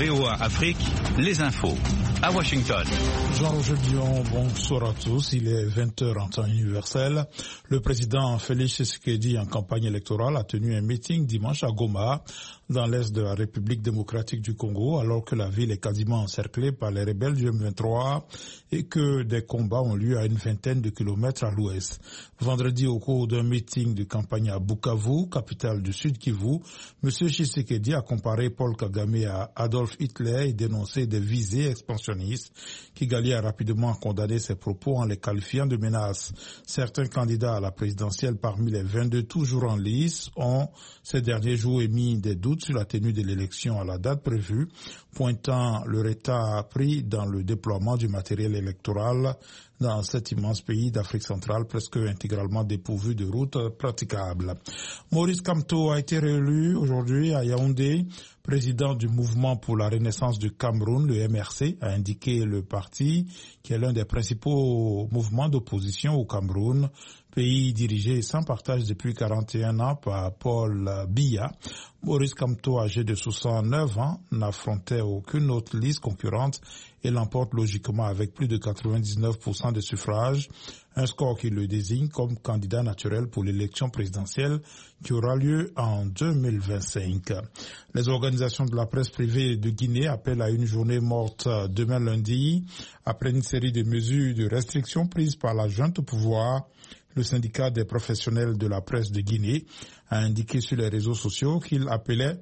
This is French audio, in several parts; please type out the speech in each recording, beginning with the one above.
VOA Afrique, les infos. À Washington. Jean-Roger Dion, bonsoir à tous. Il est 20h en temps universel. Le président Félix Tshisekedi, en campagne électorale, a tenu un meeting dimanche à Goma, dans l'est de la République démocratique du Congo, alors que la ville est quasiment encerclée par les rebelles du M23 et que des combats ont lieu à une vingtaine de kilomètres à l'ouest. Vendredi, au cours d'un meeting de campagne à Bukavu, capitale du Sud Kivu, M. Tshisekedi a comparé Paul Kagame à Adolf Hitler et dénoncé des visées expansionnistes. Kigali a rapidement condamné ses propos en les qualifiant de menaces. Certains candidats à la présidentielle parmi les 22 toujours en lice ont ces derniers jours émis des doutes sur la tenue de l'élection à la date prévue, pointant le retard pris dans le déploiement du matériel électoral dans cet immense pays d'Afrique centrale presque intégralement dépourvu de routes praticables. Maurice Kamto a été réélu aujourd'hui à Yaoundé, président du mouvement pour la renaissance du Cameroun, le MRC, a indiqué le parti, qui est l'un des principaux mouvements d'opposition au Cameroun, pays dirigé sans partage depuis 41 ans par Paul Biya. Maurice Kamto, âgé de 69 ans, n'affrontait aucune autre liste concurrente et l'emporte logiquement avec plus de 99% des suffrages, un score qui le désigne comme candidat naturel pour l'élection présidentielle qui aura lieu en 2025. Les organisations de la presse privée de Guinée appellent à une journée morte demain lundi, après une série de mesures de restriction prises par la junte au pouvoir. Le syndicat des professionnels de la presse de Guinée a indiqué sur les réseaux sociaux qu'il appelait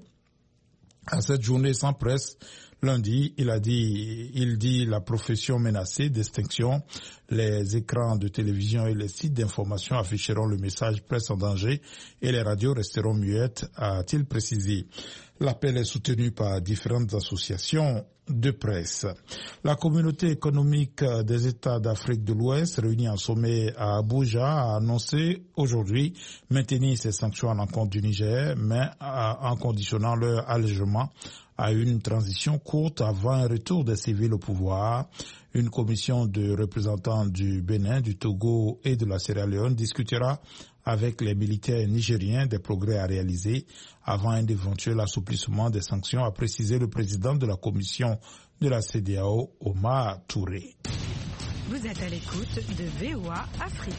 à cette journée sans presse. Lundi, il dit la profession menacée d'extinction. Les écrans de télévision et les sites d'information afficheront le message presse en danger et les radios resteront muettes, a-t-il précisé. L'appel est soutenu par différentes associations de presse. La communauté économique des États d'Afrique de l'Ouest, réunie en sommet à Abuja, a annoncé aujourd'hui maintenir ses sanctions à l'encontre du Niger, mais en conditionnant leur allègement à une transition courte avant un retour des civils au pouvoir. Une commission de représentants du Bénin, du Togo et de la Sierra Leone discutera avec les militaires nigériens des progrès à réaliser avant un éventuel assouplissement des sanctions, a précisé le président de la commission de la CEDEAO, Omar Touré. Vous êtes à l'écoute de VOA Afrique.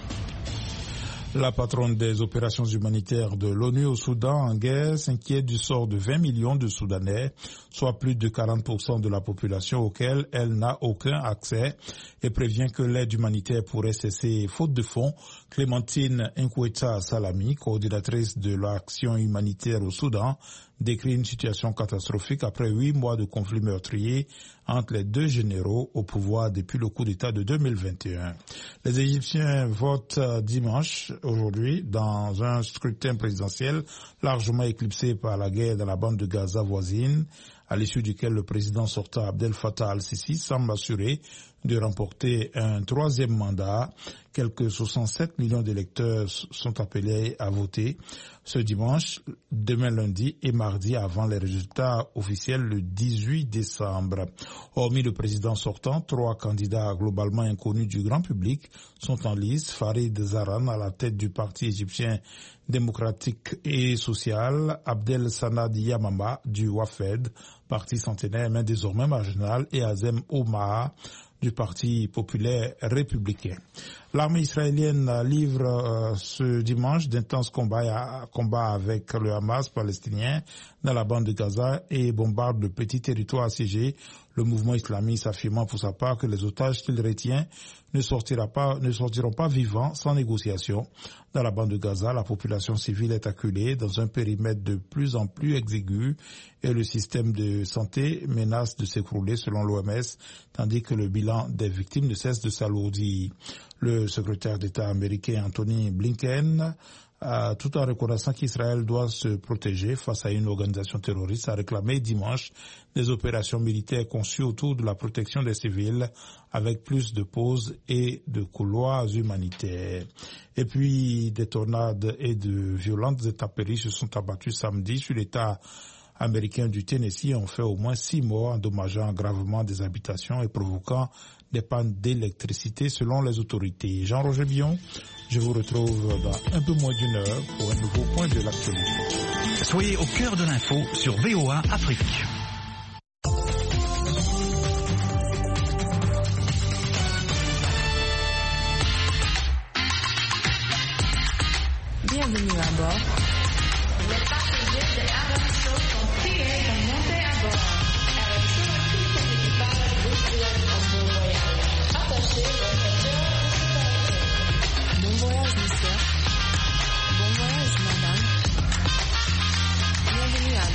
La patronne des opérations humanitaires de l'ONU au Soudan en guerre s'inquiète du sort de 20 millions de Soudanais, soit plus de 40% de la population auquel elle n'a aucun accès, et prévient que l'aide humanitaire pourrait cesser faute de fonds. Clémentine Nkweta Salami, coordinatrice de l'action humanitaire au Soudan, décrit une situation catastrophique après 8 mois de conflit meurtrier entre les deux généraux au pouvoir depuis le coup d'État de 2021. Les Égyptiens votent dimanche, aujourd'hui, dans un scrutin présidentiel largement éclipsé par la guerre dans la bande de Gaza voisine, à l'issue duquel le président sortant Abdel Fattah al-Sisi semble assuré de remporter un troisième mandat. Quelques 67 millions d'électeurs sont appelés à voter ce dimanche, demain lundi et mardi avant les résultats officiels le 18 décembre. Hormis le président sortant, 3 candidats globalement inconnus du grand public sont en lice. Farid Zaran à la tête du parti égyptien démocratique et social, Abdel Sanad Yamama du Wafed, parti centenaire mais désormais marginal, et Azem Omar du Parti populaire républicain. L'armée israélienne livre ce dimanche d'intenses combats avec le Hamas palestinien dans la bande de Gaza et bombarde le petit territoire assiégé. Le mouvement islamiste affirmant pour sa part que les otages qu'il retient ne sortiront pas vivants sans négociation. Dans la bande de Gaza, la population civile est acculée dans un périmètre de plus en plus exigu et le système de santé menace de s'écrouler selon l'OMS, tandis que le bilan des victimes ne cesse de s'alourdir. Le secrétaire d'État américain Anthony Blinken, tout en reconnaissant qu'Israël doit se protéger face à une organisation terroriste, a réclamé dimanche des opérations militaires conçues autour de la protection des civils avec plus de pauses et de couloirs humanitaires. Et puis, des tornades et de violentes intempéries se sont abattues samedi sur l'État américain du Tennessee, ont fait au moins 6 morts, endommageant gravement des habitations et provoquant des pannes d'électricité selon les autorités. Jean-Roger Bion, je vous retrouve dans un peu moins d'une heure pour un nouveau point de l'actualité. Soyez au cœur de l'info sur VOA Afrique.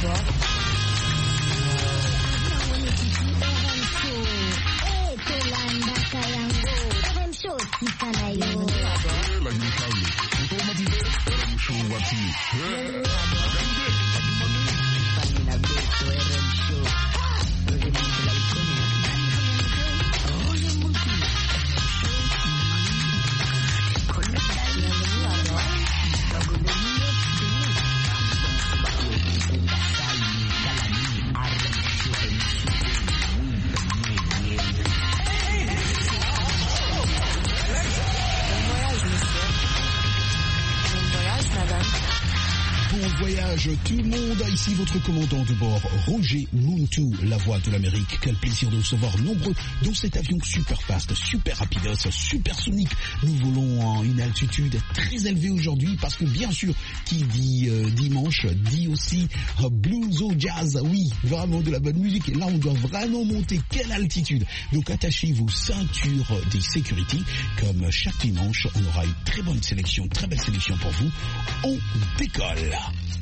Tout le monde, ici votre commandant de bord, Roger Muntu, la voix de l'Amérique. Quel plaisir de recevoir nombreux dans cet avion super fast, super rapidos, super sonique. Nous volons à une altitude très élevée aujourd'hui parce que bien sûr, qui dit dimanche, dit aussi blues ou jazz. Oui, vraiment de la bonne musique. Et là, on doit vraiment monter. Quelle altitude! Donc attachez vos ceintures de sécurité. Comme chaque dimanche, on aura une très bonne sélection, très belle sélection pour vous. On décolle!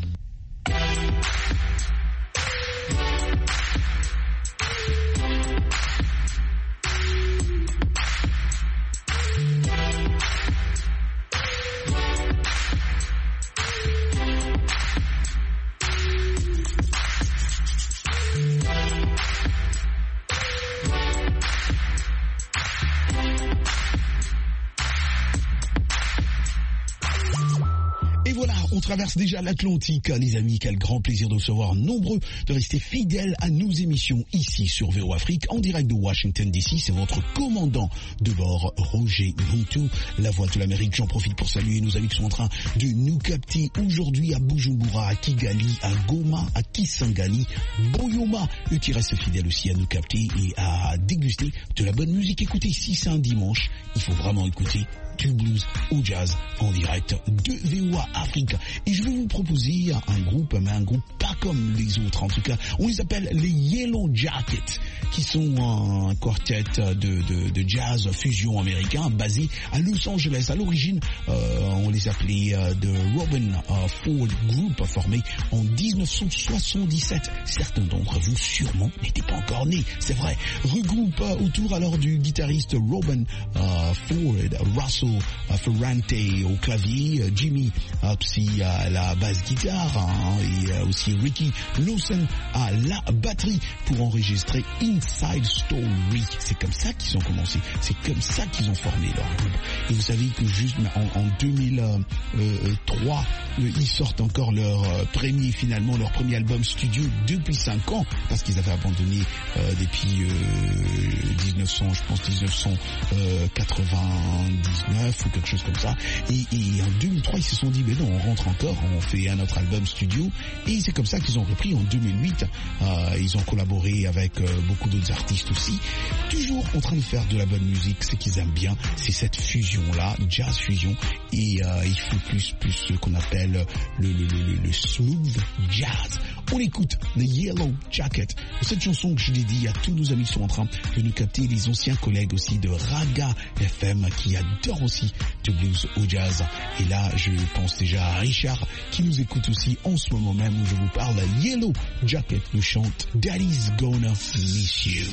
On traverse déjà l'Atlantique, les amis. Quel grand plaisir de recevoir nombreux, de rester fidèles à nos émissions ici sur VOA Afrique, en direct de Washington DC. C'est votre commandant de bord, Roger Muntu, la voix de l'Amérique. J'en profite pour saluer nos amis qui sont en train de nous capter aujourd'hui à Bujumbura, à Kigali, à Goma, à Kisangani, Boyoma. Eux qui restent fidèles aussi à nous capter et à déguster de la bonne musique. Écoutez, si c'est un dimanche, il faut vraiment écouter du blues au jazz en direct de VOA Afrique. Et je vais vous proposer un groupe, mais un groupe pas comme les autres. En tout cas, on les appelle les Yellow Jackets, qui sont un quartet de jazz fusion américain basé à Los Angeles. À l'origine, on les appelait The Robin Ford Group, formé en 1977. Certains d'entre vous sûrement n'étaient pas encore nés, c'est vrai. Regroupe autour alors du guitariste Robin Ford, Russell Ferrante au clavier, Jimmy aussi à la basse guitare, et aussi Ricky Lawson à la batterie pour enregistrer Inside Story. C'est comme ça qu'ils ont commencé, c'est comme ça qu'ils ont formé leur groupe. Et vous savez que juste en 2003, ils sortent encore leur premier album studio depuis 5 ans, parce qu'ils avaient abandonné depuis 1999 ou quelque chose comme ça. Et en 2003, ils se sont dit, mais non, on rentre encore, on fait un autre album studio. Et c'est comme ça qu'ils ont repris en 2008. Ils ont collaboré avec beaucoup d'autres artistes aussi. Toujours en train de faire de la bonne musique. Ce qu'ils aiment bien, c'est cette fusion-là, jazz fusion. Et il faut plus ce qu'on appelle le smooth jazz. On écoute The Yellow Jacket. Cette chanson que je dédie à tous nos amis qui sont en train de nous capter, les anciens collègues aussi de Raga FM qui adorent aussi du blues au jazz. Et là, je pense déjà à Richard qui nous écoute aussi en ce moment même où je vous parle. Yellow Jacket nous chante Daddy's Gonna Miss You.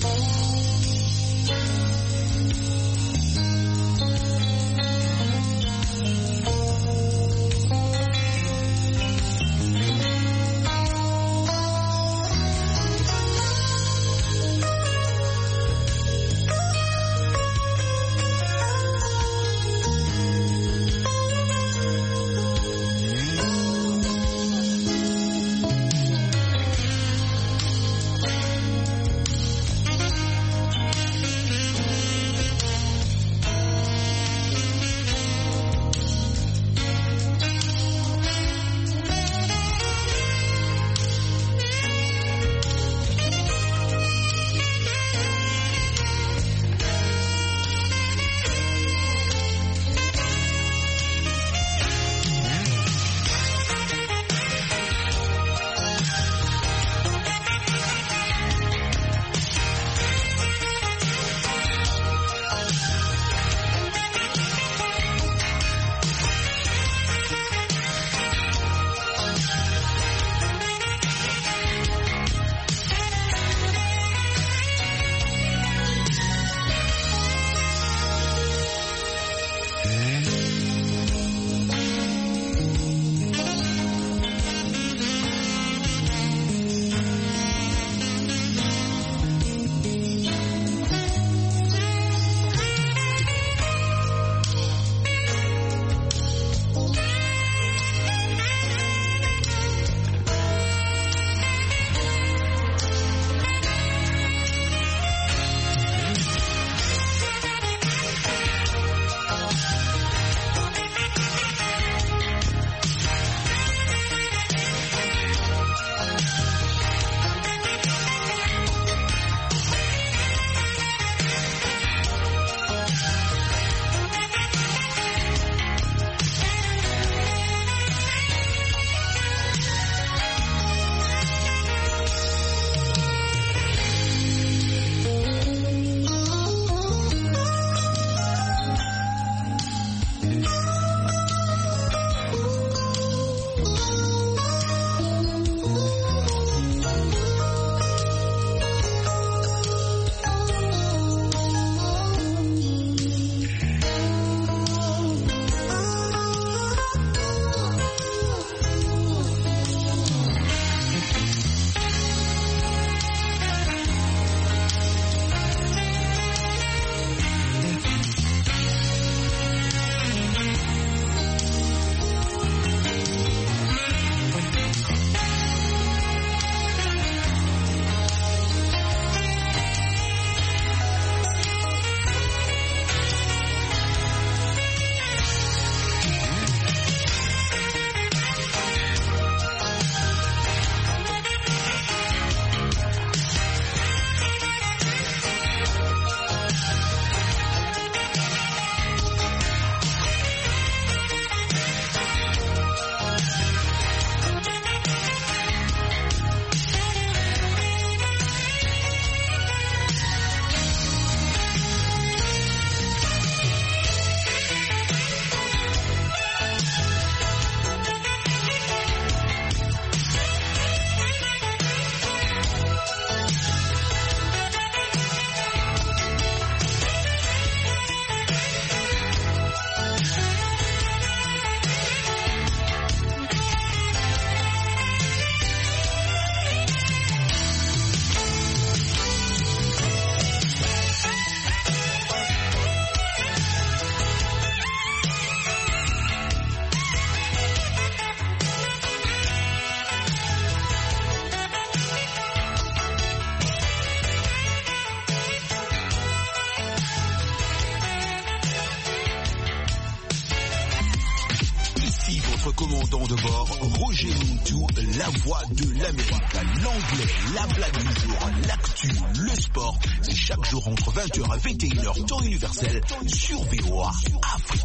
commandant de bord, Roger Montou, la voix de l'Amérique. L'anglais, la blague du jour, l'actu, le sport, c'est chaque jour entre 20h et 21h, temps universel, sur VOA Afrique.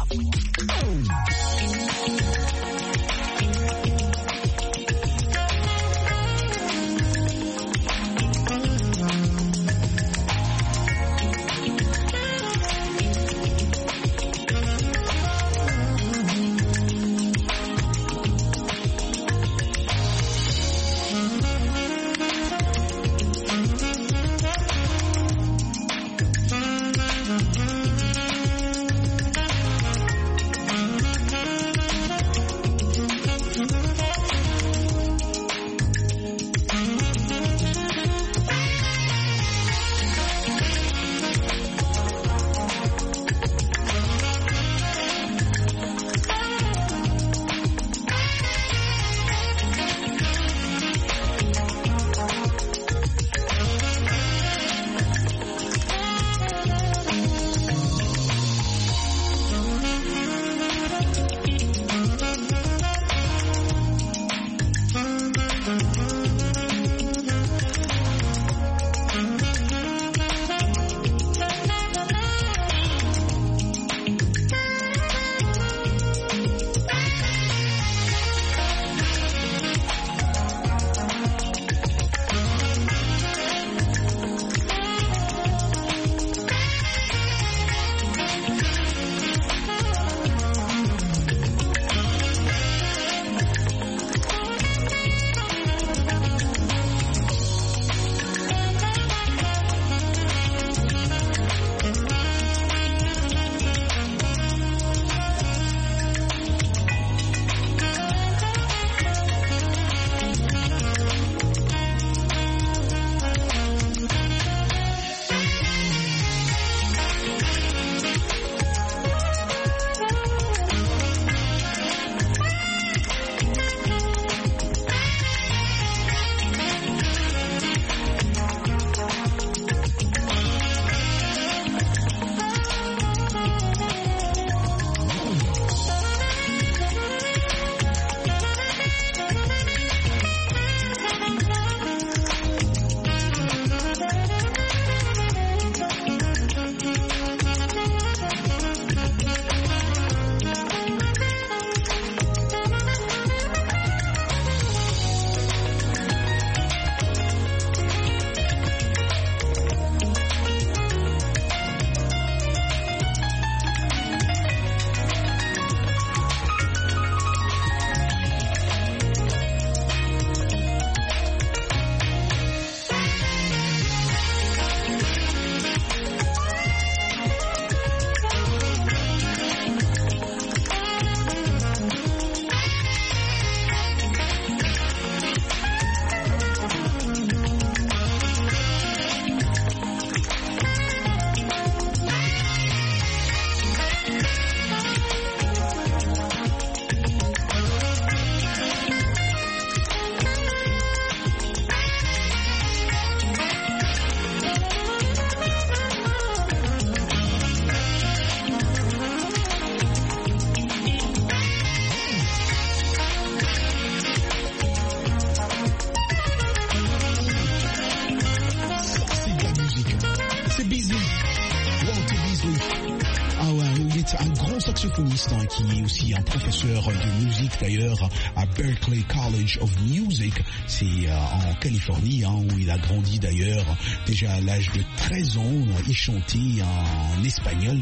saxophoniste qui est aussi un professeur de musique d'ailleurs à Berklee College of Music, c'est en Californie où il a grandi d'ailleurs. Déjà à l'âge de 13 ans, il chantait en espagnol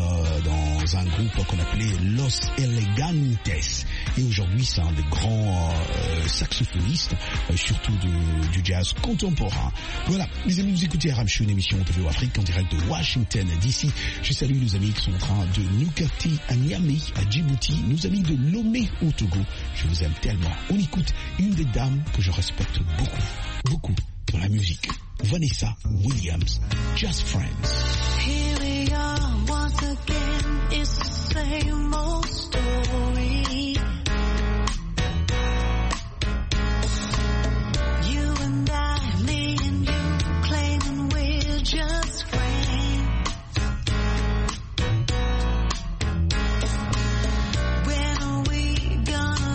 dans un groupe qu'on appelait Los Elegantes. Et aujourd'hui, c'est un des grands saxophonistes, surtout du jazz contemporain. Voilà, les amis, vous écoutez Arab Show, une émission de VOA Afrique en direct de Washington DC. Je salue nos amis qui sont en train de nous capter à Niamey, à Djibouti, nos amis de Lomé au Togo. Je vous aime tellement. On écoute une des dames que je respecte beaucoup dans la musique. Vanessa Williams, Just Friends. Here we are once again, it's the same old story. You and I, me and you, claiming we're just friends. When are we gonna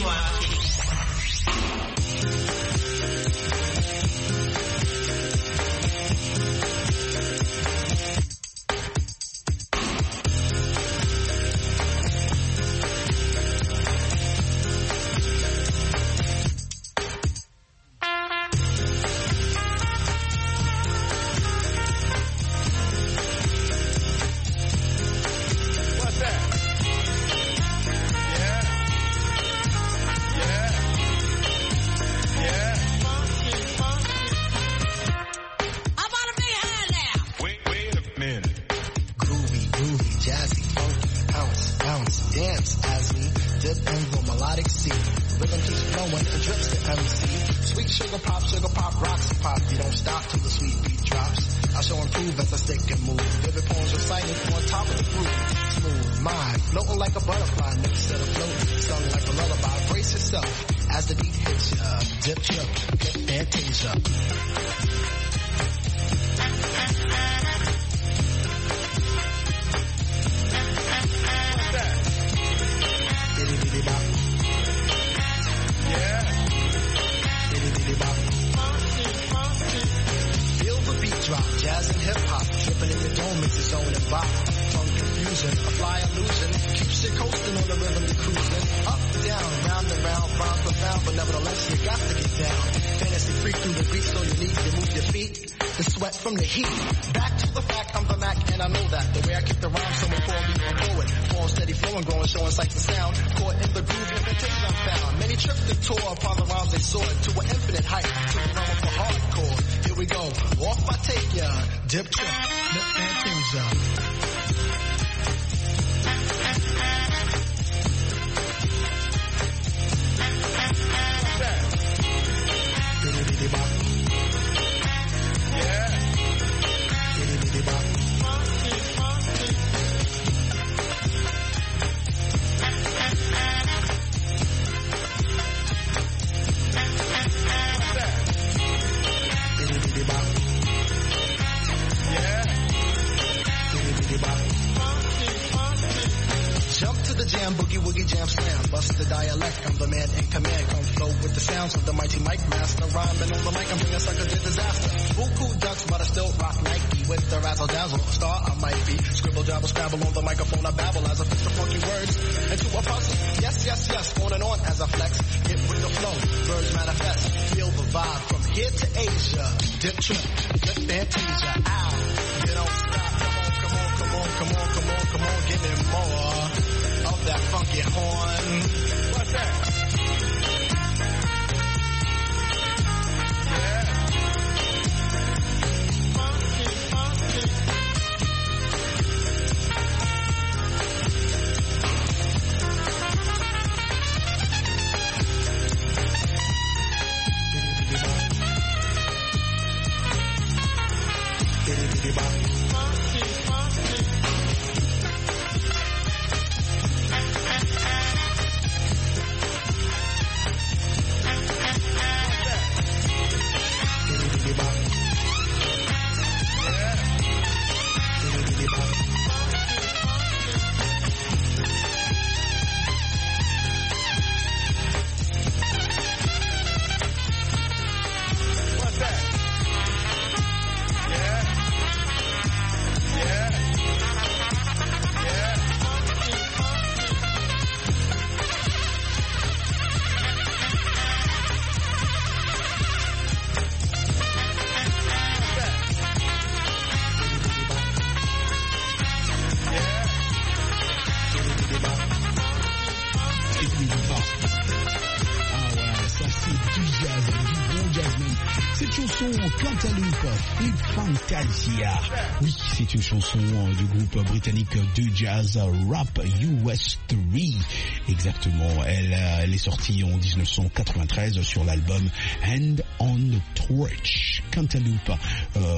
Cantaloupe, Flip Fantasia. Oui, c'est une chanson du groupe britannique de jazz rap US 3. Exactement, elle est sortie en 1993 sur l'album Hand on the Torch. Cantaloupe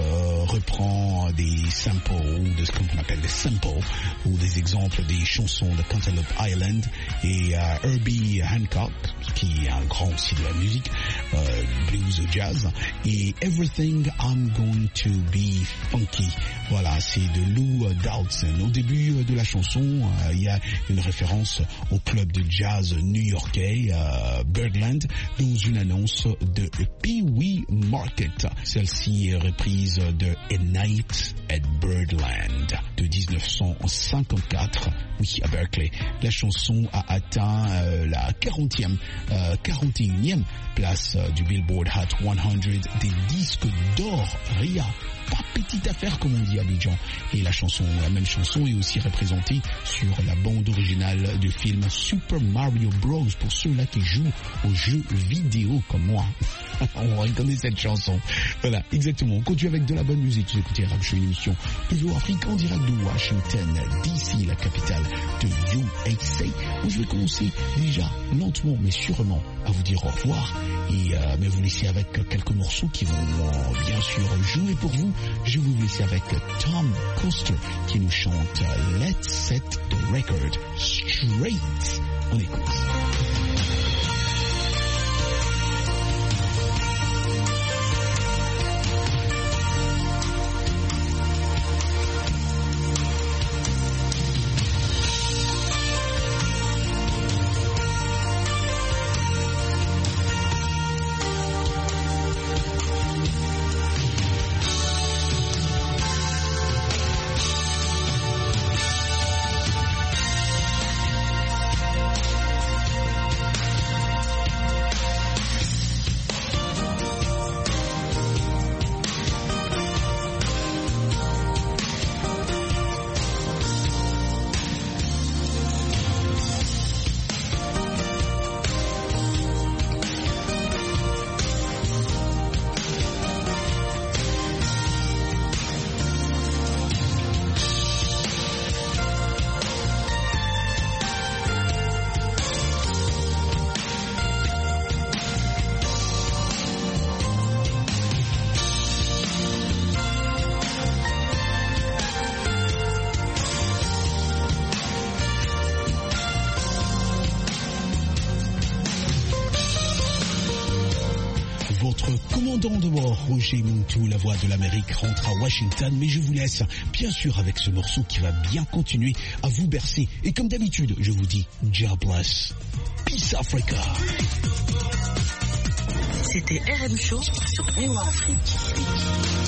reprend des samples, ou de ce qu'on appelle des samples, ou des exemples des chansons de Cantaloupe Island, et Herbie Hancock, qui est un grand aussi de la musique, blues jazz, et Everything I'm Going to Be Funky. Voilà, c'est de Lou Dowdson. Au début de la chanson, il y a une référence au club de jazz new-yorkais Birdland dans une annonce de Pee Wee Market. Celle-ci est reprise de A Night at Birdland de 1954, oui, à Berkeley. La chanson a atteint la 41e place du Billboard Hot 100 des disques d'or. Ria, pas petite affaire comme on dit à Abidjan. Et la même chanson est aussi représentée sur la bande originale du film Super Mario Bros. Pour ceux-là qui jouent aux jeux vidéo comme moi. On reconnaît cette chanson. Voilà, exactement. On continue avec de la bonne musique. Vous écoutez Rap Show, une émission de VOAfrique en direct de Washington DC, la capitale de USA. Où je vais commencer déjà lentement mais sûrement à vous dire au revoir et mais vous laisser avec quelques morceaux qui vont bien sûr jouer pour vous. Je vais vous laisser avec Tom Coster qui nous chante Let's Set the Record Straight. On écoute. Commandant de bord, Roger Muntu, la voix de l'Amérique, rentre à Washington, mais je vous laisse bien sûr avec ce morceau qui va bien continuer à vous bercer. Et comme d'habitude, je vous dis, God bless. Peace Africa. C'était RM Show sur VOAfrique.